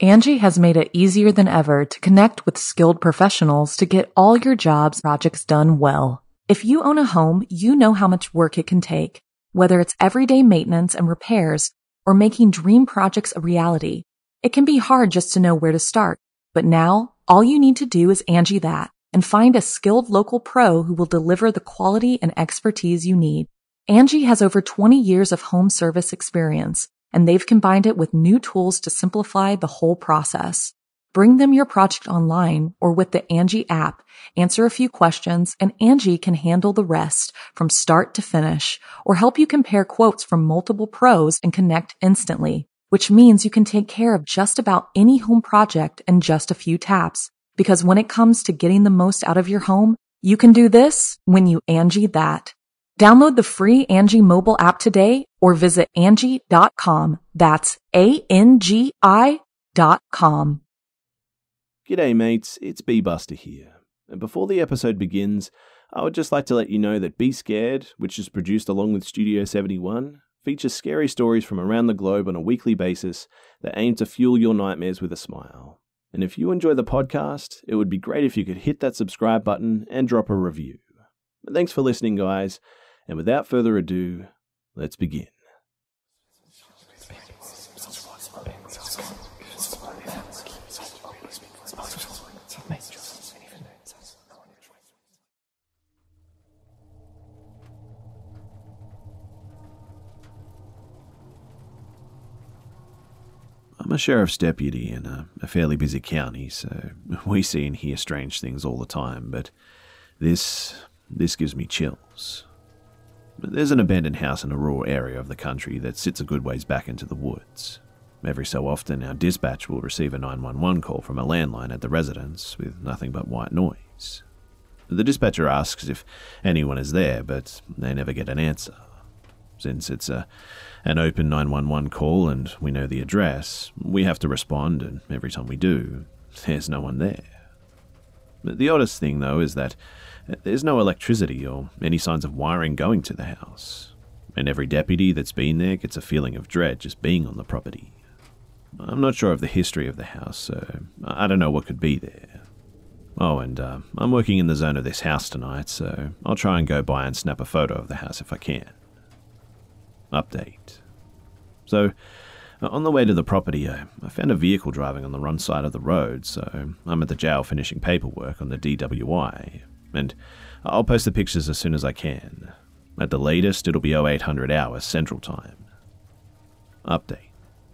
Angie has made it easier than ever to connect with skilled professionals to get all your jobs projects done well. If you own a home, you know how much work it can take, whether it's everyday maintenance and repairs or making dream projects a reality. It can be hard just to know where to start, but now all you need to do is Angie that and find a skilled local pro who will deliver the quality and expertise you need. Angie has over 20 years of home service experience, and they've combined it with new tools to simplify the whole process. Bring them your project online or with the Angie app, answer a few questions, and Angie can handle the rest from start to finish or help you compare quotes from multiple pros and connect instantly, which means you can take care of just about any home project in just a few taps. Because when it comes to getting the most out of your home, you can do this when you Angie that. Download the free Angie mobile app today or visit Angie.com. That's ANGI.com. G'day mates, it's B-Buster here. And before the episode begins, I would just like to let you know that Be Scared, which is produced along with Studio 71, features scary stories from around the globe on a weekly basis that aim to fuel your nightmares with a smile. And if you enjoy the podcast, it would be great if you could hit that subscribe button and drop a review. But thanks for listening, guys. And without further ado, let's begin. I'm a sheriff's deputy in a fairly busy county, so we see and hear strange things all the time, but this gives me chills. There's an abandoned house in a rural area of the country that sits a good ways back into the woods. Every so often, our dispatch will receive a 911 call from a landline at the residence with nothing but white noise. The dispatcher asks if anyone is there, but they never get an answer. Since it's an open 911 call and we know the address, we have to respond, and every time we do, there's no one there. The oddest thing, though, is that there's no electricity or any signs of wiring going to the house, and every deputy that's been there gets a feeling of dread just being on the property. I'm not sure of the history of the house, so I don't know what could be there. Oh, and I'm working in the zone of this house tonight, so I'll try and go by and snap a photo of the house if I can. Update. So, on the way to the property, I found a vehicle driving on the wrong side of the road, so I'm at the jail finishing paperwork on the DWI, and I'll post the pictures as soon as I can. At the latest, it'll be 0800 hours Central Time. Update.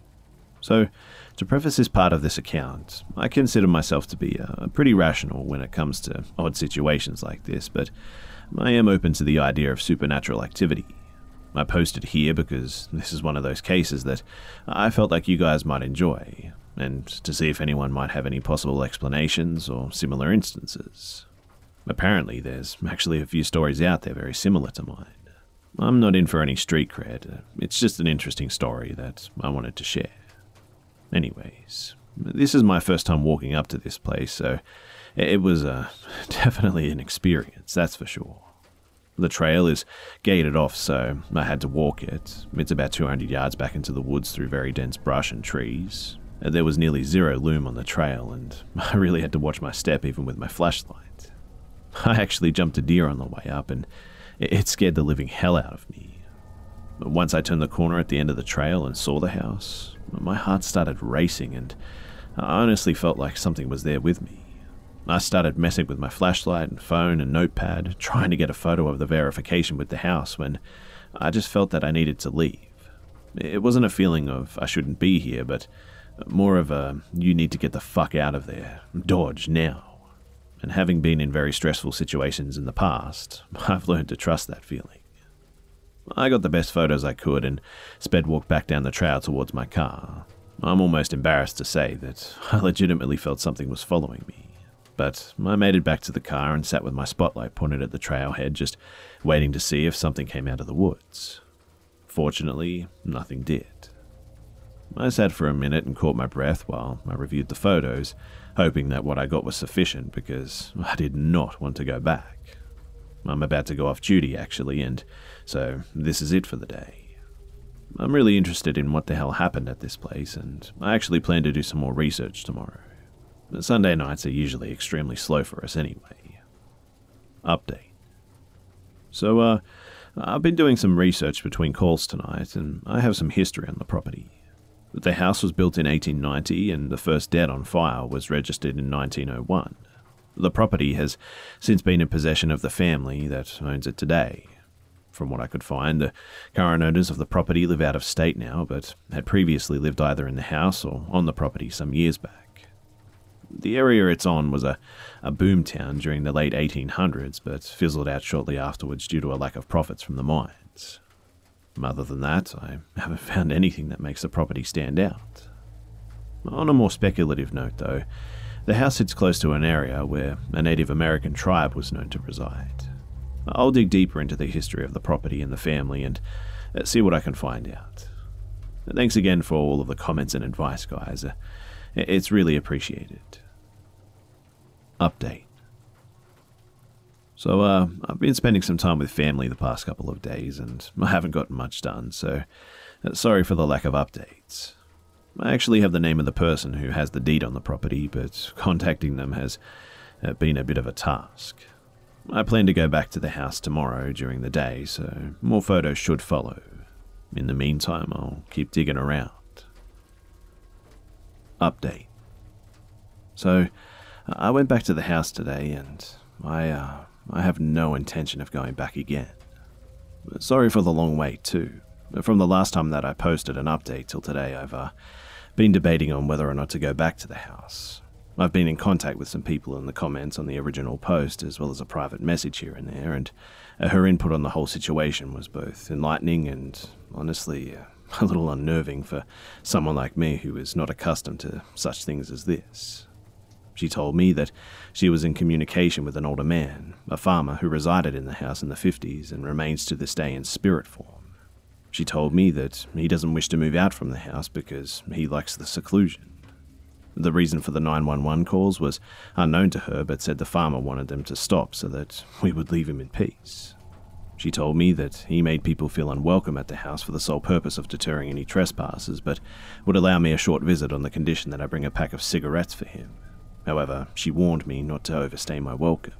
So, to preface this part of this account, I consider myself to be pretty rational when it comes to odd situations like this, but I am open to the idea of supernatural activity. I posted here because this is one of those cases that I felt like you guys might enjoy, and to see if anyone might have any possible explanations or similar instances. Apparently, there's actually a few stories out there very similar to mine. I'm not in for any street cred, it's just an interesting story that I wanted to share. Anyways, this is my first time walking up to this place, so it was definitely an experience, that's for sure. The trail is gated off, so I had to walk it. It's about 200 yards back into the woods through very dense brush and trees. There was nearly zero loom on the trail, and I really had to watch my step even with my flashlight. I actually jumped a deer on the way up, and it scared the living hell out of me. But once I turned the corner at the end of the trail and saw the house, my heart started racing, and I honestly felt like something was there with me. I started messing with my flashlight and phone and notepad, trying to get a photo of the verification with the house when I just felt that I needed to leave. It wasn't a feeling of I shouldn't be here, but more of a you need to get the fuck out of there, dodge now. And having been in very stressful situations in the past, I've learned to trust that feeling. I got the best photos I could and sped walked back down the trail towards my car. I'm almost embarrassed to say that I legitimately felt something was following me. But I made it back to the car and sat with my spotlight pointed at the trailhead, just waiting to see if something came out of the woods. Fortunately, nothing did. I sat for a minute and caught my breath while I reviewed the photos, hoping that what I got was sufficient because I did not want to go back. I'm about to go off duty, actually, and so this is it for the day. I'm really interested in what the hell happened at this place, and I actually plan to do some more research tomorrow. Sunday nights are usually extremely slow for us anyway. Update. So, I've been doing some research between calls tonight, and I have some history on the property. The house was built in 1890, and the first deed on file was registered in 1901. The property has since been in possession of the family that owns it today. From what I could find, the current owners of the property live out of state now, but had previously lived either in the house or on the property some years back. The area it's on was a boom town during the late 1800s, but fizzled out shortly afterwards due to a lack of profits from the mines. Other than that, I haven't found anything that makes the property stand out. On a more speculative note, though, the house sits close to an area where a Native American tribe was known to reside. I'll dig deeper into the history of the property and the family and see what I can find out. Thanks again for all of the comments and advice, guys. It's really appreciated. Update. So, I've been spending some time with family the past couple of days, and I haven't gotten much done, so sorry for the lack of updates. I actually have the name of the person who has the deed on the property, but contacting them has been a bit of a task. I plan to go back to the house tomorrow during the day, so more photos should follow. In the meantime, I'll keep digging around. Update. So, I went back to the house today, and I have no intention of going back again. Sorry for the long wait, too. From the last time that I posted an update till today, I've been debating on whether or not to go back to the house. I've been in contact with some people in the comments on the original post, as well as a private message here and there, and her input on the whole situation was both enlightening and, honestly, a little unnerving for someone like me who is not accustomed to such things as this. She told me that she was in communication with an older man, a farmer who resided in the house in the 50s and remains to this day in spirit form. She told me that he doesn't wish to move out from the house because he likes the seclusion. The reason for the 911 calls was unknown to her, but said the farmer wanted them to stop so that we would leave him in peace. She told me that he made people feel unwelcome at the house for the sole purpose of deterring any trespassers, but would allow me a short visit on the condition that I bring a pack of cigarettes for him. However, she warned me not to overstay my welcome.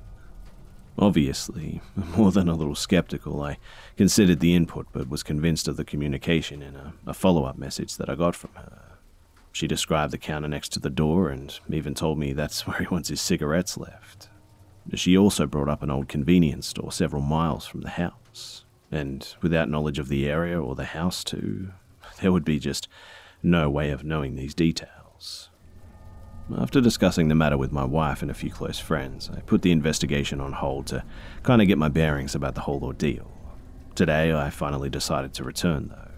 Obviously, more than a little skeptical, I considered the input but was convinced of the communication in a follow-up message that I got from her. She described the counter next to the door and even told me that's where he wants his cigarettes left. She also brought up an old convenience store several miles from the house, and without knowledge of the area or the house too, there would be just no way of knowing these details. After discussing the matter with my wife and a few close friends, I put the investigation on hold to kind of get my bearings about the whole ordeal. Today, I finally decided to return, though.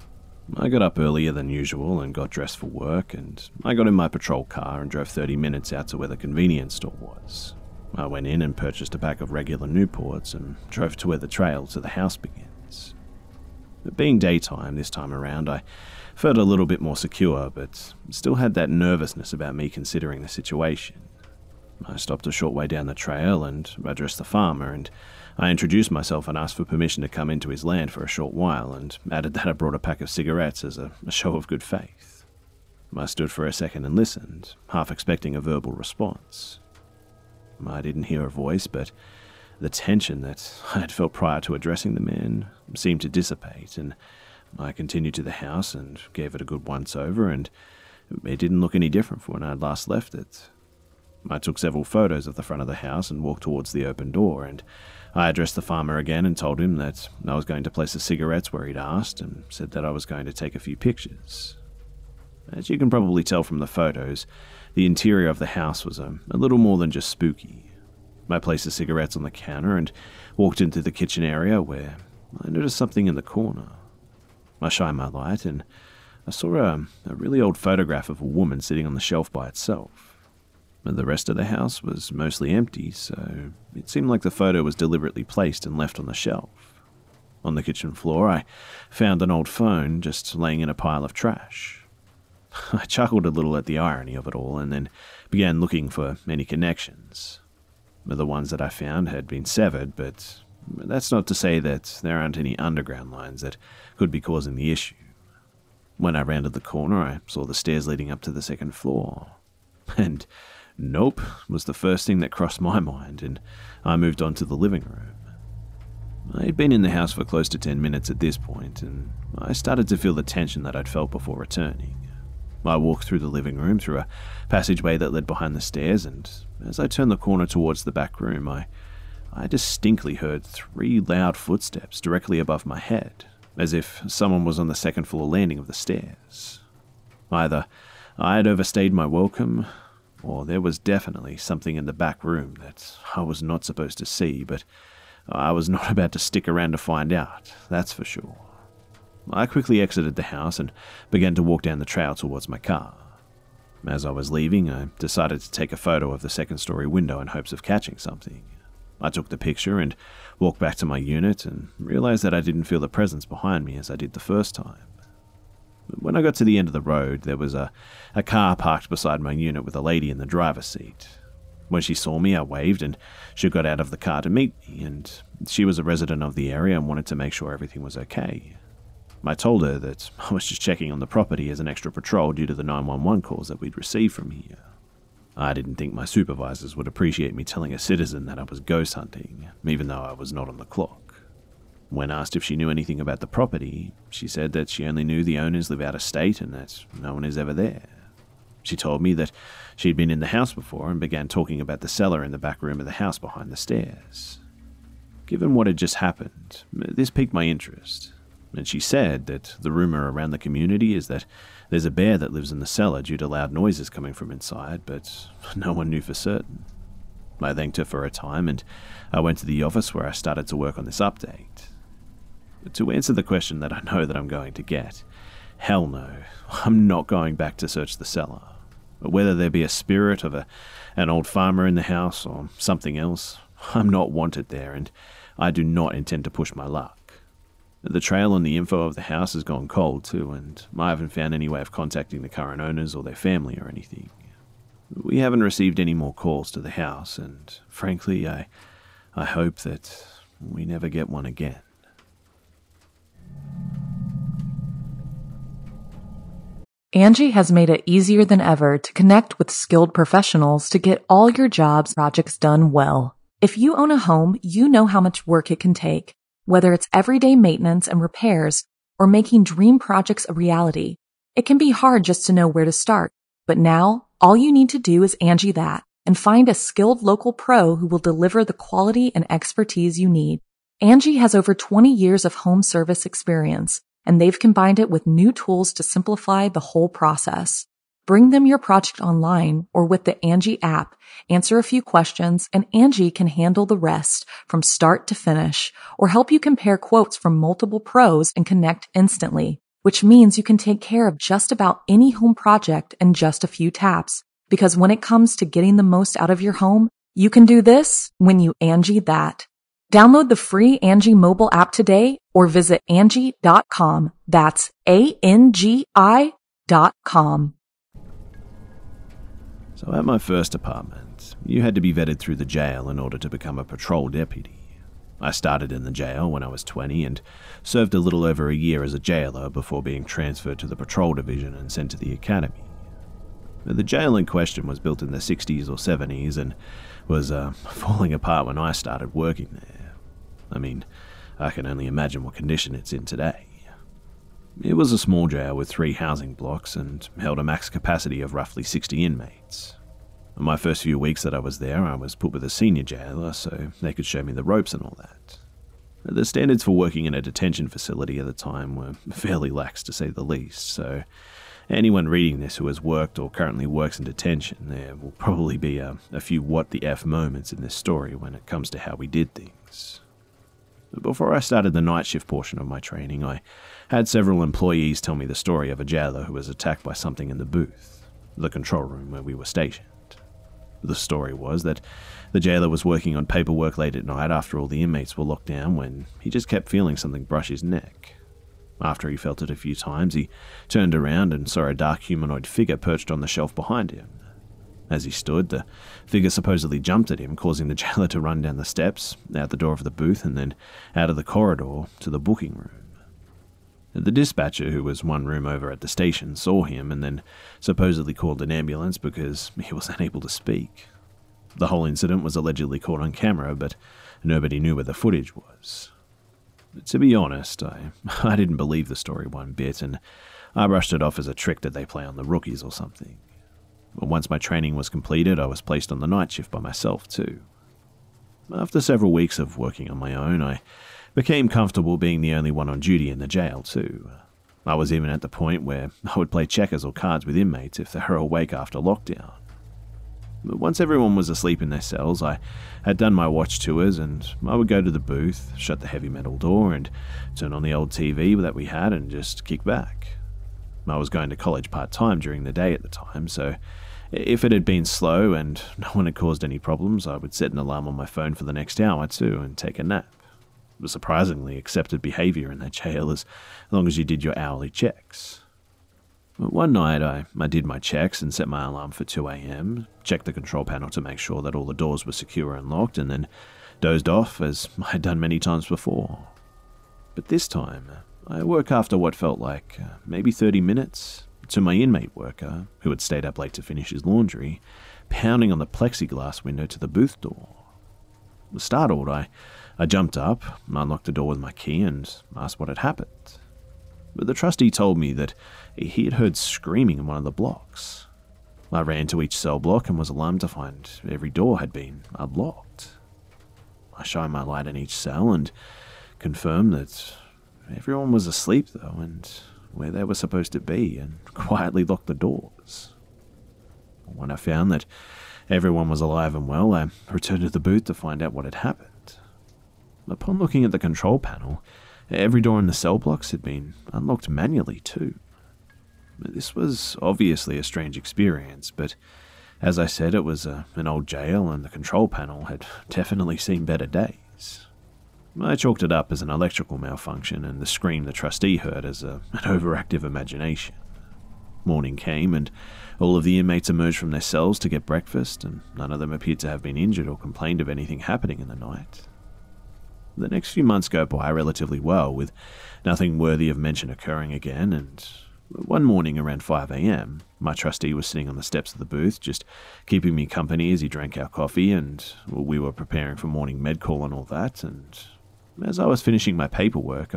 I got up earlier than usual and got dressed for work, and I got in my patrol car and drove 30 minutes out to where the convenience store was. I went in and purchased a pack of regular Newports and drove to where the trail to the house begins. But being daytime this time around, I felt a little bit more secure, but still had that nervousness about me considering the situation. I stopped a short way down the trail and addressed the farmer, and I introduced myself and asked for permission to come into his land for a short while, and added that I brought a pack of cigarettes as a show of good faith. I stood for a second and listened, half expecting a verbal response. I didn't hear a voice, but the tension that I had felt prior to addressing the man seemed to dissipate, and I continued to the house and gave it a good once-over, and it didn't look any different from when I had last left it. I took several photos of the front of the house and walked towards the open door, and I addressed the farmer again and told him that I was going to place the cigarettes where he'd asked, and said that I was going to take a few pictures. As you can probably tell from the photos, the interior of the house was a little more than just spooky. I placed the cigarettes on the counter and walked into the kitchen area where I noticed something in the corner. I shined my light and I saw a really old photograph of a woman sitting on the shelf by itself. The rest of the house was mostly empty, so it seemed like the photo was deliberately placed and left on the shelf. On the kitchen floor, I found an old phone just laying in a pile of trash. I chuckled a little at the irony of it all and then began looking for any connections. The ones that I found had been severed, but that's not to say that there aren't any underground lines that could be causing the issue. When I rounded the corner, I saw the stairs leading up to the second floor. And nope was the first thing that crossed my mind, and I moved on to the living room. I'd been in the house for close to 10 minutes at this point, and I started to feel the tension that I'd felt before returning. I walked through the living room, through a passageway that led behind the stairs, and as I turned the corner towards the back room, I distinctly heard 3 loud footsteps directly above my head, as if someone was on the second floor landing of the stairs. Either I had overstayed my welcome, or there was definitely something in the back room that I was not supposed to see, but I was not about to stick around to find out, that's for sure. I quickly exited the house and began to walk down the trail towards my car. As I was leaving, I decided to take a photo of the second-story window in hopes of catching something. I took the picture and walked back to my unit and realized that I didn't feel the presence behind me as I did the first time. When I got to the end of the road, there was a car parked beside my unit with a lady in the driver's seat. When she saw me, I waved, and she got out of the car to meet me, and she was a resident of the area and wanted to make sure everything was okay. I told her that I was just checking on the property as an extra patrol due to the 911 calls that we'd received from here. I didn't think my supervisors would appreciate me telling a citizen that I was ghost hunting, even though I was not on the clock. When asked if she knew anything about the property, she said that she only knew the owners live out of state and that no one is ever there. She told me that she'd been in the house before and began talking about the cellar in the back room of the house behind the stairs. Given what had just happened, this piqued my interest, and she said that the rumor around the community is that there's a bear that lives in the cellar due to loud noises coming from inside, but no one knew for certain. I thanked her for her time, and I went to the office where I started to work on this update. To answer the question that I know that I'm going to get, hell no, I'm not going back to search the cellar. Whether there be a spirit of an old farmer in the house or something else, I'm not wanted there, and I do not intend to push my luck. The trail on the info of the house has gone cold too, and I haven't found any way of contacting the current owners or their family or anything. We haven't received any more calls to the house, and frankly, I hope that we never get one again. Angie has made it easier than ever to connect with skilled professionals to get all your jobs projects done well. If you own a home, you know how much work it can take, whether it's everyday maintenance and repairs or making dream projects a reality. It can be hard just to know where to start, but now all you need to do is Angie that and find a skilled local pro who will deliver the quality and expertise you need. Angie has over 20 years of home service experience, and they've combined it with new tools to simplify the whole process. Bring them your project online or with the Angie app, answer a few questions, and Angie can handle the rest from start to finish, or help you compare quotes from multiple pros and connect instantly, which means you can take care of just about any home project in just a few taps. Because when it comes to getting the most out of your home, you can do this when you Angie that. Download the free Angie mobile app today or visit Angie.com. That's ANGI.com. So at my first apartment, you had to be vetted through the jail in order to become a patrol deputy. I started in the jail when I was 20 and served a little over a year as a jailer before being transferred to the patrol division and sent to the academy. The jail in question was built in the 60s or 70s and was falling apart when I started working there. I mean, I can only imagine what condition it's in today. It was a small jail with 3 housing blocks and held a max capacity of roughly 60 inmates. In my first few weeks that I was there, I was put with a senior jailer so they could show me the ropes and all that. The standards for working in a detention facility at the time were fairly lax, to say the least, so anyone reading this who has worked or currently works in detention, there will probably be a few what the F moments in this story when it comes to how we did things. Before I started the night shift portion of my training, I had several employees tell me the story of a jailer who was attacked by something in the booth, the control room where we were stationed. The story was that the jailer was working on paperwork late at night after all the inmates were locked down when he just kept feeling something brush his neck. After he felt it a few times, he turned around and saw a dark humanoid figure perched on the shelf behind him. As he stood, the figure supposedly jumped at him, causing the jailer to run down the steps, out the door of the booth, and then out of the corridor to the booking room. The dispatcher, who was one room over at the station, saw him and then supposedly called an ambulance because he was unable to speak. The whole incident was allegedly caught on camera, but nobody knew where the footage was. To be honest, I didn't believe the story one bit, and I brushed it off as a trick that they play on the rookies or something. But once my training was completed, I was placed on the night shift by myself too. After several weeks of working on my own, I became comfortable being the only one on duty in the jail too. I was even at the point where I would play checkers or cards with inmates if they were awake after lockdown. But once everyone was asleep in their cells, I had done my watch tours and I would go to the booth, shut the heavy metal door and turn on the old TV that we had and just kick back. I was going to college part-time during the day at the time, so if it had been slow and no one had caused any problems, I would set an alarm on my phone for the next hour too and take a nap. It was surprisingly accepted behaviour in that jail as long as you did your hourly checks. But one night I did my checks and set my alarm for 2 a.m, checked the control panel to make sure that all the doors were secure and locked, and then dozed off as I had done many times before. But this time, I woke after what felt like maybe 30 minutes to my inmate worker, who had stayed up late to finish his laundry, pounding on the plexiglass window to the booth door. Startled, I jumped up, unlocked the door with my key, and asked what had happened. But the trustee told me that he had heard screaming in one of the blocks. I ran to each cell block and was alarmed to find every door had been unlocked. I shined my light in each cell and confirmed that everyone was asleep though, and where they were supposed to be, and quietly locked the doors. When I found that everyone was alive and well, I returned to the booth to find out what had happened. Upon looking at the control panel, every door in the cell blocks had been unlocked manually too. This was obviously a strange experience, but as I said, it was an old jail and the control panel had definitely seen better days. I chalked it up as an electrical malfunction and the scream the trustee heard as an overactive imagination. Morning came and all of the inmates emerged from their cells to get breakfast, and none of them appeared to have been injured or complained of anything happening in the night. The next few months go by relatively well, with nothing worthy of mention occurring again, and one morning around 5 a.m, my trustee was sitting on the steps of the booth, just keeping me company as he drank our coffee, and we were preparing for morning med call and all that, and as I was finishing my paperwork,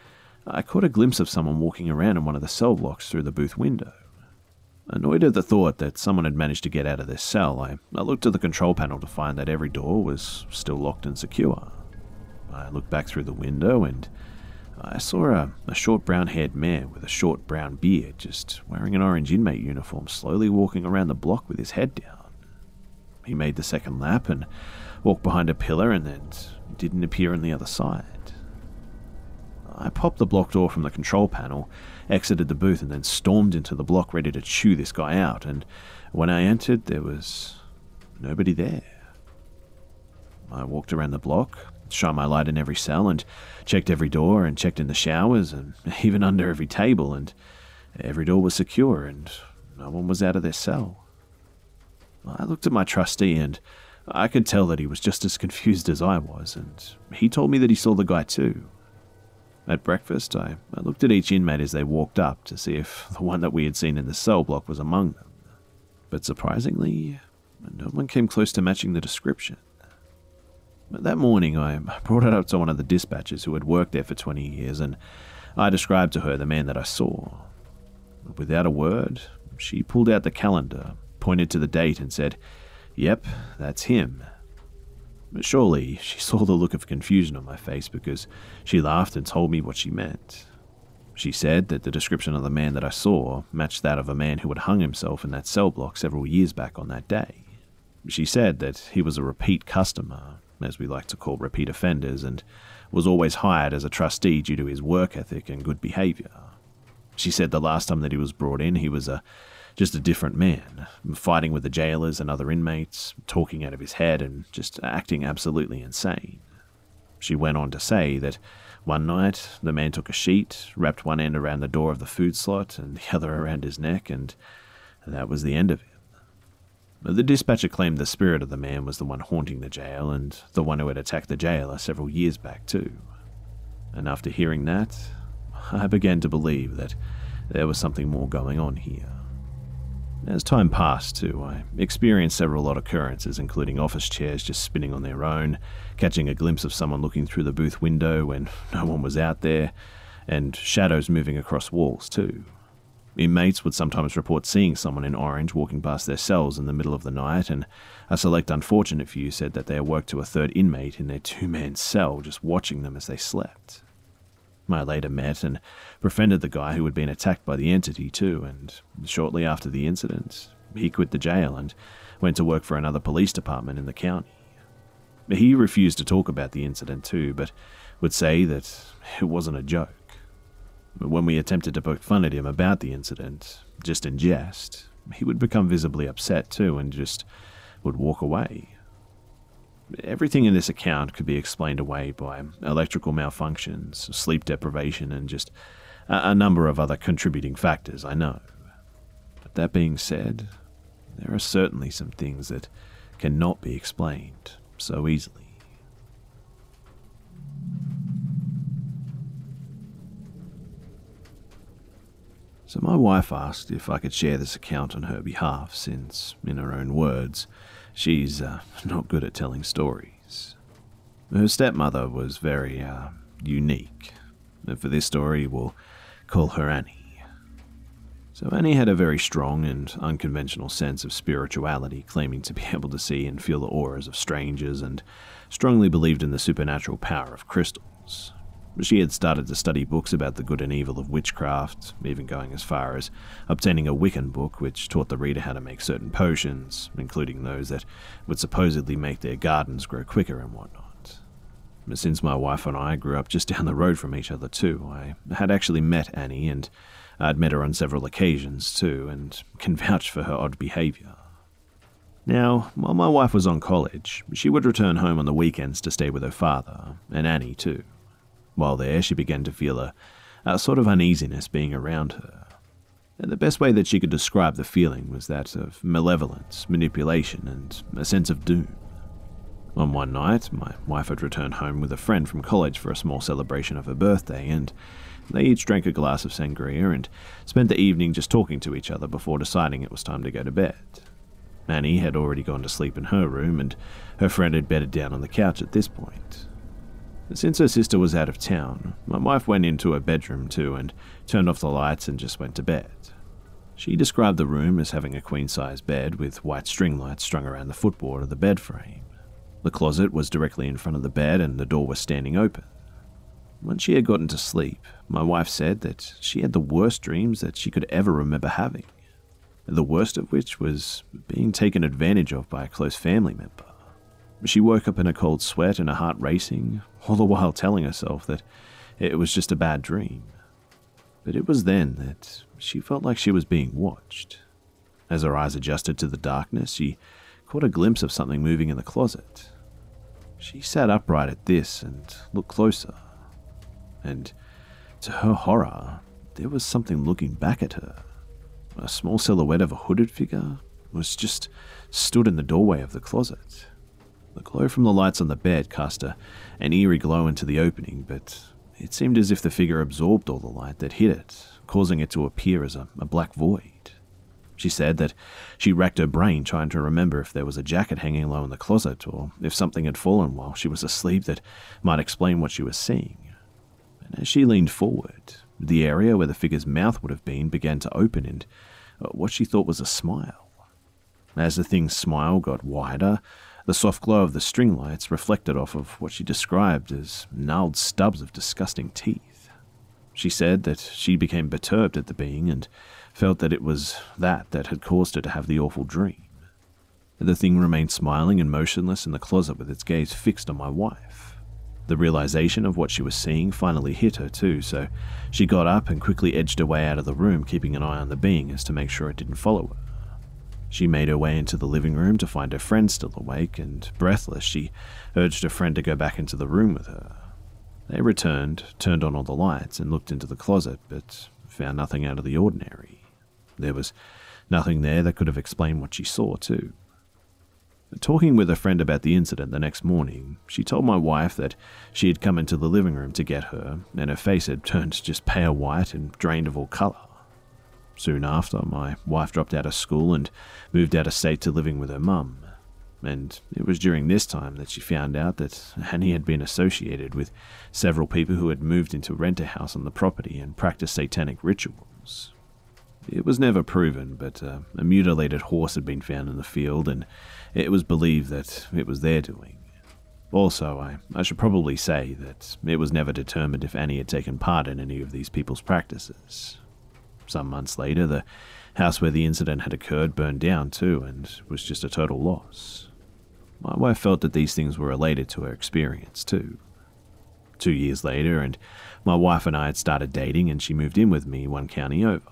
I caught a glimpse of someone walking around in one of the cell blocks through the booth window. Annoyed at the thought that someone had managed to get out of their cell, I looked at the control panel to find that every door was still locked and secure. I looked back through the window and I saw a short brown-haired man with a short brown beard just wearing an orange inmate uniform slowly walking around the block with his head down. He made the second lap and walked behind a pillar and then didn't appear on the other side. I popped the block door from the control panel, exited the booth and then stormed into the block ready to chew this guy out, and when I entered there was nobody there. I walked around the block, shined my light in every cell and checked every door and checked in the showers and even under every table, and every door was secure and no one was out of their cell. I looked at my trustee and I could tell that he was just as confused as I was, and he told me that he saw the guy too. At breakfast, I looked at each inmate as they walked up to see if the one that we had seen in the cell block was among them. But surprisingly, no one came close to matching the description. That morning, I brought it up to one of the dispatchers who had worked there for 20 years, and I described to her the man that I saw. Without a word, she pulled out the calendar, pointed to the date, and said, "Yep, that's him." But surely she saw the look of confusion on my face because she laughed and told me what she meant. She said that the description of the man that I saw matched that of a man who had hung himself in that cell block several years back on that day. She said that he was a repeat customer, as we like to call repeat offenders, and was always hired as a trustee due to his work ethic and good behaviour. She said the last time that he was brought in, he was just a different man, fighting with the jailers and other inmates, talking out of his head and just acting absolutely insane. She went on to say that one night the man took a sheet, wrapped one end around the door of the food slot and the other around his neck, and that was the end of him. The dispatcher claimed the spirit of the man was the one haunting the jail and the one who had attacked the jailer several years back too. And after hearing that, I began to believe that there was something more going on here. As time passed, too, I experienced several odd occurrences, including office chairs just spinning on their own, catching a glimpse of someone looking through the booth window when no one was out there, and shadows moving across walls, too. Inmates would sometimes report seeing someone in orange walking past their cells in the middle of the night, and a select unfortunate few said that they awoke to a third inmate in their two-man cell just watching them as they slept. I later met and befriended the guy who had been attacked by the entity too, and shortly after the incident, he quit the jail and went to work for another police department in the county. He refused to talk about the incident too, but would say that it wasn't a joke. When we attempted to poke fun at him about the incident, just in jest, he would become visibly upset too and just would walk away. Everything in this account could be explained away by electrical malfunctions, sleep deprivation, and just a number of other contributing factors, I know. But that being said, there are certainly some things that cannot be explained so easily. So my wife asked if I could share this account on her behalf, since, in her own words, she's not good at telling stories. Her stepmother was very unique. And for this story, we'll call her Annie. So Annie had a very strong and unconventional sense of spirituality, claiming to be able to see and feel the auras of strangers, and strongly believed in the supernatural power of crystals. She had started to study books about the good and evil of witchcraft, even going as far as obtaining a Wiccan book which taught the reader how to make certain potions, including those that would supposedly make their gardens grow quicker and whatnot. Since my wife and I grew up just down the road from each other too, I had actually met Annie, and I'd met her on several occasions too, and can vouch for her odd behaviour. Now, while my wife was on college, she would return home on the weekends to stay with her father, and Annie too. While there, she began to feel a sort of uneasiness being around her. And the best way that she could describe the feeling was that of malevolence, manipulation, and a sense of doom. On one night, my wife had returned home with a friend from college for a small celebration of her birthday, and they each drank a glass of sangria and spent the evening just talking to each other before deciding it was time to go to bed. Annie had already gone to sleep in her room, and her friend had bedded down on the couch at this point. Since her sister was out of town, my wife went into her bedroom too and turned off the lights and just went to bed. She described the room as having a queen-size bed with white string lights strung around the footboard of the bed frame. The closet was directly in front of the bed and the door was standing open. When she had gotten to sleep, my wife said that she had the worst dreams that she could ever remember having, the worst of which was being taken advantage of by a close family member. She woke up in a cold sweat and a heart racing, all the while telling herself that it was just a bad dream. But it was then that she felt like she was being watched. As her eyes adjusted to the darkness, she caught a glimpse of something moving in the closet. She sat upright at this and looked closer. And to her horror, there was something looking back at her. A small silhouette of a hooded figure was just stood in the doorway of the closet. The glow from the lights on the bed cast an eerie glow into the opening, but it seemed as if the figure absorbed all the light that hit it, causing it to appear as a black void. She said that she racked her brain trying to remember if there was a jacket hanging low in the closet, or if something had fallen while she was asleep that might explain what she was seeing. And as she leaned forward, the area where the figure's mouth would have been began to open in what she thought was a smile. As the thing's smile got wider, the soft glow of the string lights reflected off of what she described as gnarled stubs of disgusting teeth. She said that she became perturbed at the being and felt that it was that had caused her to have the awful dream. The thing remained smiling and motionless in the closet with its gaze fixed on my wife. The realization of what she was seeing finally hit her too, so she got up and quickly edged her way out of the room, keeping an eye on the being as to make sure it didn't follow her. She made her way into the living room to find her friend still awake, and breathless, she urged her friend to go back into the room with her. They returned, turned on all the lights, and looked into the closet, but found nothing out of the ordinary. There was nothing there that could have explained what she saw, too. Talking with a friend about the incident the next morning, she told my wife that she had come into the living room to get her, and her face had turned just pale white and drained of all colour. Soon after, my wife dropped out of school and moved out of state to living with her mum, and it was during this time that she found out that Annie had been associated with several people who had moved into rent-a-house on the property and practiced satanic rituals. It was never proven, but a mutilated horse had been found in the field, and it was believed that it was their doing. Also, I should probably say that it was never determined if Annie had taken part in any of these people's practices. Some months later, the house where the incident had occurred burned down too, and was just a total loss. My wife felt that these things were related to her experience too. 2 years later, and my wife and I had started dating, and she moved in with me one county over.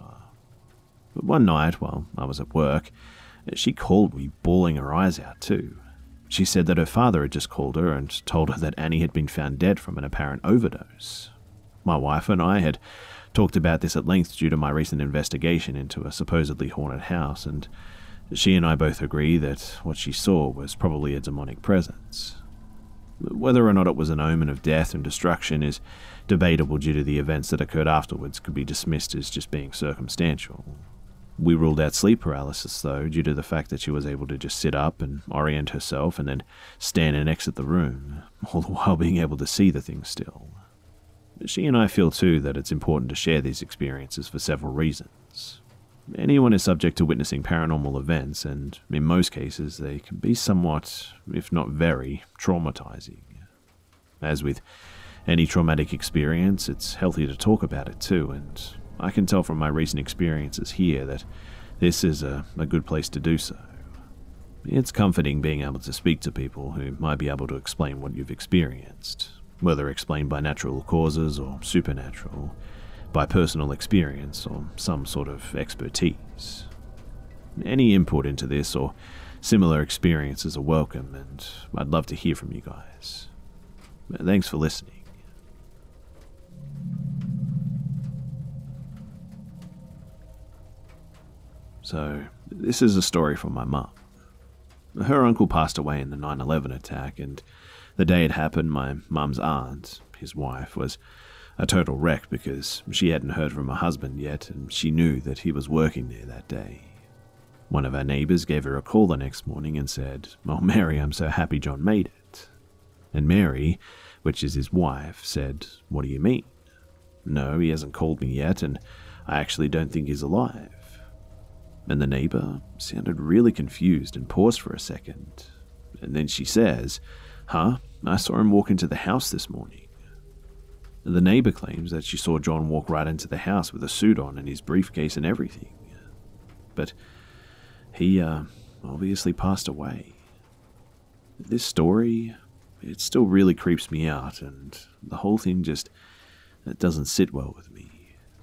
But one night, while I was at work, she called me, bawling her eyes out too. She said that her father had just called her and told her that Annie had been found dead from an apparent overdose. My wife and I had talked about this at length due to my recent investigation into a supposedly haunted house, and she and I both agree that what she saw was probably a demonic presence. Whether or not it was an omen of death and destruction is debatable due to the events that occurred afterwards could be dismissed as just being circumstantial. We ruled out sleep paralysis, though, due to the fact that she was able to just sit up and orient herself and then stand and exit the room, all the while being able to see the thing still. She and I feel, too, that it's important to share these experiences for several reasons. Anyone is subject to witnessing paranormal events, and in most cases they can be somewhat, if not very, traumatizing. As with any traumatic experience, it's healthy to talk about it too, and I can tell from my recent experiences here that this is a good place to do so. It's comforting being able to speak to people who might be able to explain what you've experienced, whether explained by natural causes or supernatural, by personal experience or some sort of expertise. Any input into this or similar experiences are welcome, and I'd love to hear from you guys. Thanks for listening. So, this is a story from my mum. Her uncle passed away in the 9/11 attack, and the day it happened, my mum's aunt, his wife, was a total wreck because she hadn't heard from her husband yet, and she knew that he was working there that day. One of our neighbours gave her a call the next morning and said, "Oh, Mary, I'm so happy John made it." And Mary, which is his wife, said, "What do you mean?" "No, he hasn't called me yet, and I actually don't think he's alive." And the neighbour sounded really confused and paused for a second. And then she says, "Huh? I saw him walk into the house this morning." The neighbour claims that she saw John walk right into the house with a suit on and his briefcase and everything. But he obviously passed away. This story, it still really creeps me out, and the whole thing just it doesn't sit well with me.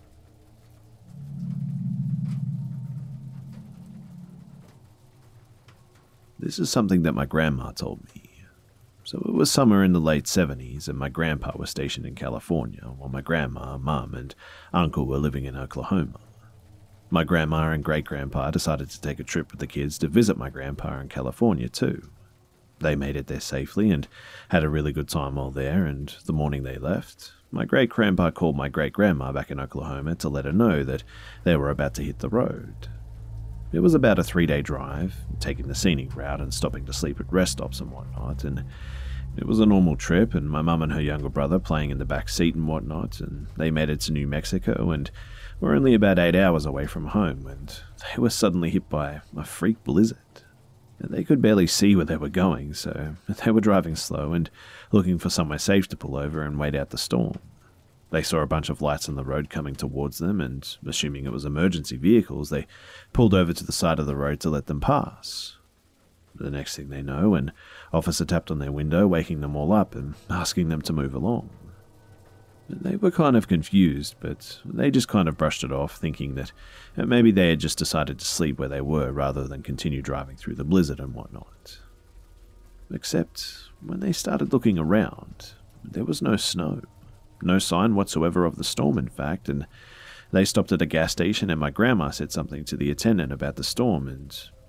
This is something that my grandma told me. So it was summer in the late 70s, and my grandpa was stationed in California, while my grandma, mum, and uncle were living in Oklahoma. My grandma and great-grandpa decided to take a trip with the kids to visit my grandpa in California too. They made it there safely and had a really good time while there, and the morning they left, my great-grandpa called my great-grandma back in Oklahoma to let her know that they were about to hit the road. It was about a 3-day drive, taking the scenic route and stopping to sleep at rest stops and whatnot, and it was a normal trip, and my mum and her younger brother playing in the back seat and whatnot, and they made it to New Mexico and were only about 8 hours away from home, and they were suddenly hit by a freak blizzard. They could barely see where they were going, so they were driving slow and looking for somewhere safe to pull over and wait out the storm. They saw a bunch of lights on the road coming towards them, and assuming it was emergency vehicles, they pulled over to the side of the road to let them pass. The next thing they know, an officer tapped on their window, waking them all up and asking them to move along. They were kind of confused, but they just kind of brushed it off, thinking that maybe they had just decided to sleep where they were rather than continue driving through the blizzard and whatnot. Except when they started looking around, there was no snow. No sign whatsoever of the storm, in fact, and they stopped at a gas station and my grandma said something to the attendant about the storm, and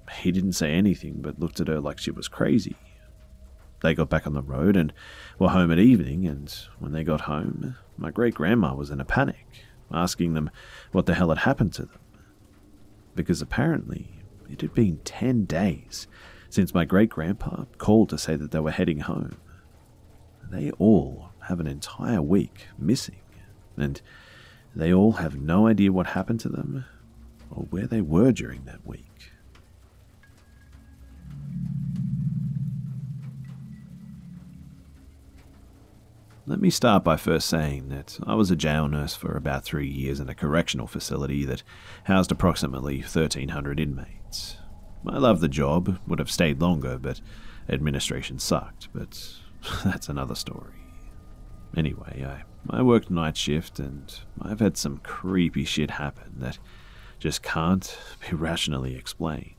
he didn't say anything but looked at her like she was crazy. They got back on the road and were home at evening, and when they got home, my great-grandma was in a panic, asking them what the hell had happened to them. Because apparently it had been 10 days since my great-grandpa called to say that they were heading home. They all have an entire week missing, and they all have no idea what happened to them or where they were during that week. Let me start by first saying that I was a jail nurse for about 3 years in a correctional facility that housed approximately 1,300 inmates. I loved the job, would have stayed longer, but administration sucked, but that's another story. Anyway, I worked night shift, and I've had some creepy shit happen that just can't be rationally explained.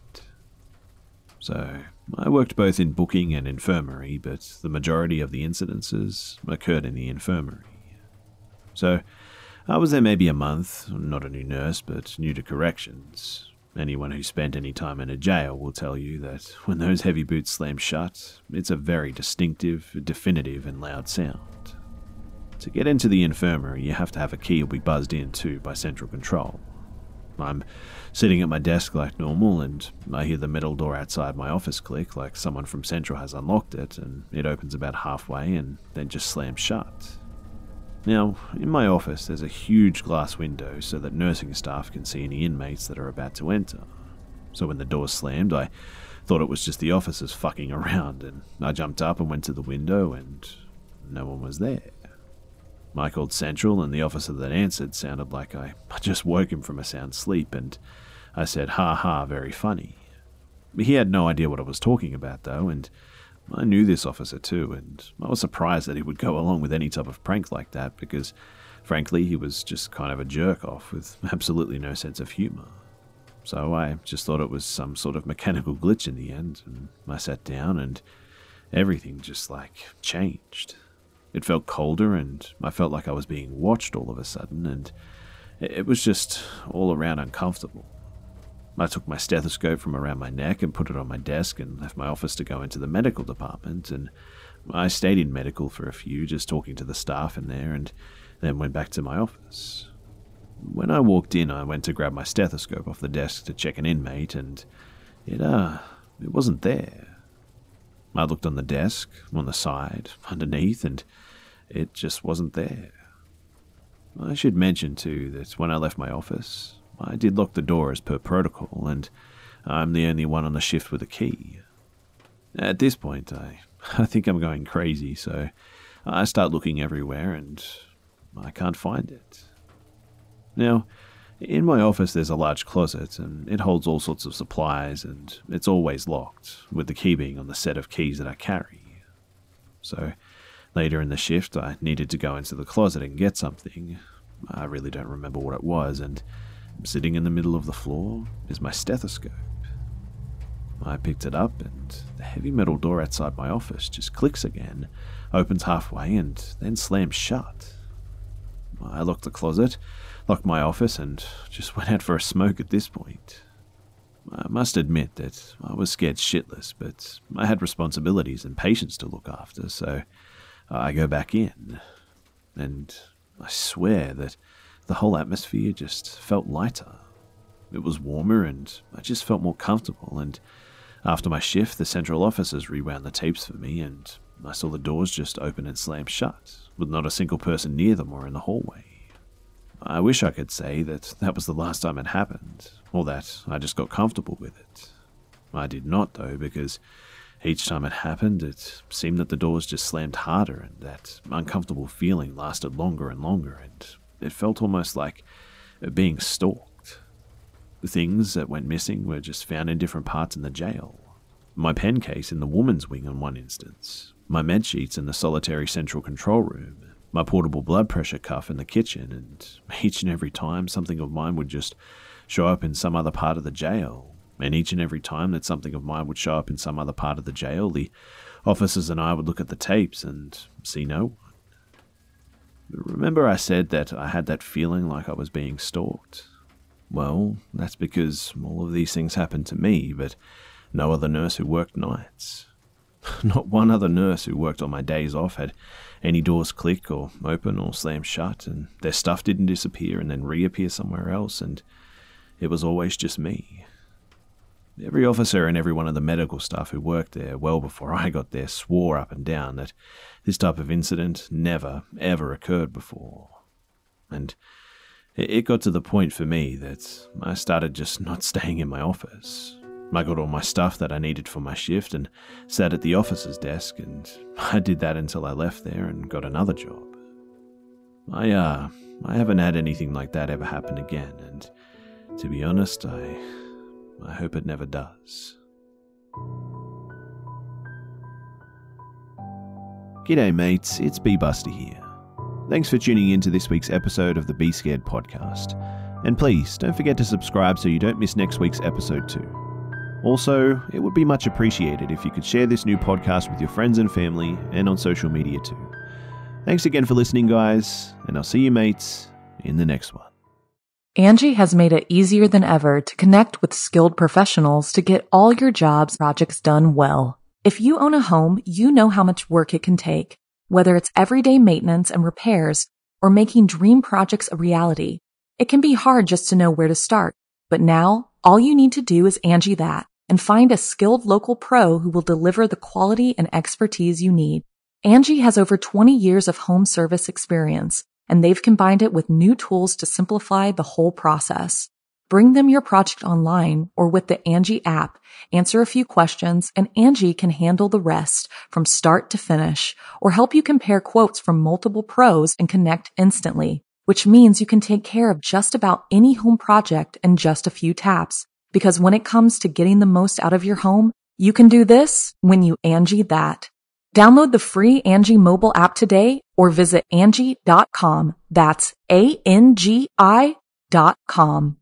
So, I worked both in booking and infirmary, but the majority of the incidences occurred in the infirmary. So, I was there maybe a month, not a new nurse, but new to corrections. Anyone who spent any time in a jail will tell you that when those heavy boots slam shut, it's a very distinctive, definitive, and loud sound. To get into the infirmary, you have to have a key or be buzzed in to by central control. I'm sitting at my desk like normal, and I hear the metal door outside my office click like someone from Central has unlocked it, and it opens about halfway and then just slams shut. Now, in my office there's a huge glass window so that nursing staff can see any inmates that are about to enter. So when the door slammed, I thought it was just the officers fucking around, and I jumped up and went to the window, and no one was there. I called Central, and the officer that answered sounded like I just woke him from a sound sleep, and I said, "Ha ha, very funny." He had no idea what I was talking about, though, and I knew this officer too, and I was surprised that he would go along with any type of prank like that, because, frankly, he was just kind of a jerk-off with absolutely no sense of humour. So I just thought it was some sort of mechanical glitch in the end, and I sat down, and everything just, changed. It felt colder, and I felt like I was being watched all of a sudden, and it was just all around uncomfortable. I took my stethoscope from around my neck and put it on my desk and left my office to go into the medical department, and I stayed in medical for a few, just talking to the staff in there, and then went back to my office. When I walked in, I went to grab my stethoscope off the desk to check an inmate, and it wasn't there. I looked on the desk, on the side, underneath, and it just wasn't there. I should mention, too, that when I left my office, I did lock the door as per protocol, and I'm the only one on the shift with a key. At this point, I think I'm going crazy, so I start looking everywhere, and I can't find it. Now, in my office there's a large closet, and it holds all sorts of supplies, and it's always locked, with the key being on the set of keys that I carry. So, later in the shift, I needed to go into the closet and get something. I really don't remember what it was, and sitting in the middle of the floor is my stethoscope. I picked it up, and the heavy metal door outside my office just clicks again, opens halfway, and then slams shut. I locked the closet, locked my office, and just went out for a smoke at this point. I must admit that I was scared shitless, but I had responsibilities and patients to look after, so I go back in, and I swear that the whole atmosphere just felt lighter. It was warmer, and I just felt more comfortable, and after my shift, the central officers rewound the tapes for me, and I saw the doors just open and slam shut, with not a single person near them or in the hallway. I wish I could say that that was the last time it happened, or that I just got comfortable with it. I did not, though, because each time it happened, it seemed that the doors just slammed harder, and that uncomfortable feeling lasted longer and longer, and it felt almost like being stalked. The things that went missing were just found in different parts in the jail. My pen case in the woman's wing on one instance, my med sheets in the solitary central control room, my portable blood pressure cuff in the kitchen, and each and every time something of mine would just show up in some other part of the jail, and each and every time that something of mine would show up in some other part of the jail, the officers and I would look at the tapes and see no one. Remember I said that I had that feeling like I was being stalked? Well, that's because all of these things happened to me, but no other nurse who worked nights. Not one other nurse who worked on my days off had any doors click or open or slam shut, and their stuff didn't disappear and then reappear somewhere else, and it was always just me. Every officer and every one of the medical staff who worked there well before I got there swore up and down that this type of incident never, ever occurred before. And it got to the point for me that I started just not staying in my office. I got all my stuff that I needed for my shift and sat at the officer's desk, and I did that until I left there and got another job. I haven't had anything like that ever happen again, and to be honest, I hope it never does. G'day mates, it's B-Buster here. Thanks for tuning in to this week's episode of the Be Scared podcast. And please, don't forget to subscribe so you don't miss next week's episode too. Also, it would be much appreciated if you could share this new podcast with your friends and family and on social media too. Thanks again for listening, guys, and I'll see you mates in the next one. Angie has made it easier than ever to connect with skilled professionals to get all your jobs projects done well. If you own a home, you know how much work it can take, whether it's everyday maintenance and repairs or making dream projects a reality. It can be hard just to know where to start, but now all you need to do is Angie that and find a skilled local pro who will deliver the quality and expertise you need. Angie has over 20 years of home service experience, and they've combined it with new tools to simplify the whole process. Bring them your project online or with the Angie app, answer a few questions, and Angie can handle the rest from start to finish, or help you compare quotes from multiple pros and connect instantly, which means you can take care of just about any home project in just a few taps. Because when it comes to getting the most out of your home, you can do this when you Angie that. Download the free Angie mobile app today or visit Angie.com. That's ANGI.com.